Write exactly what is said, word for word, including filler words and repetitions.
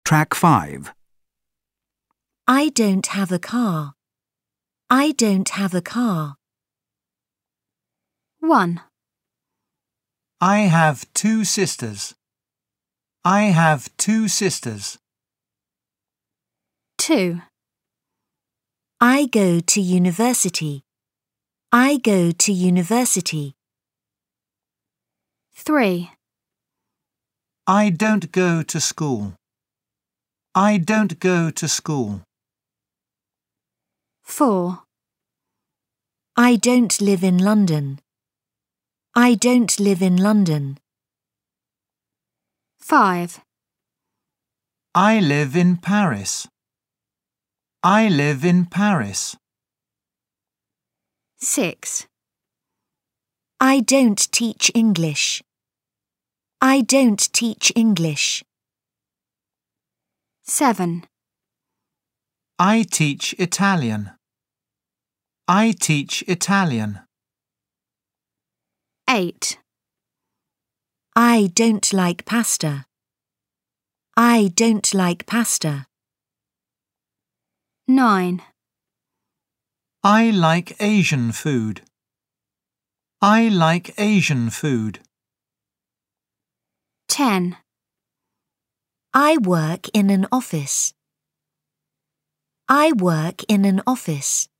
Track five. I don't have a car. I don't have a car. one. I have two sisters. I have two sisters. two. I go to university. I go to university. three. I don't go to school. I don't go to school. four. I don't live in London. I don't live in London. five. I live in Paris. I live in Paris. six. I don't teach English. I don't teach English. seven. I teach Italian. I teach Italian. eight. I don't like pasta. I don't like pasta. nine. I like Asian food. I like Asian food. ten. I work in an office. I work in an office.